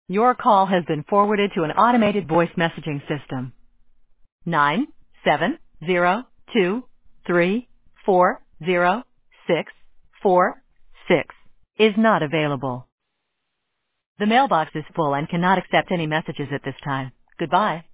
Your call has been forwarded to an automated voice messaging system. 97023406646 is not available. The mailbox is full and cannot accept any messages at this time. Goodbye.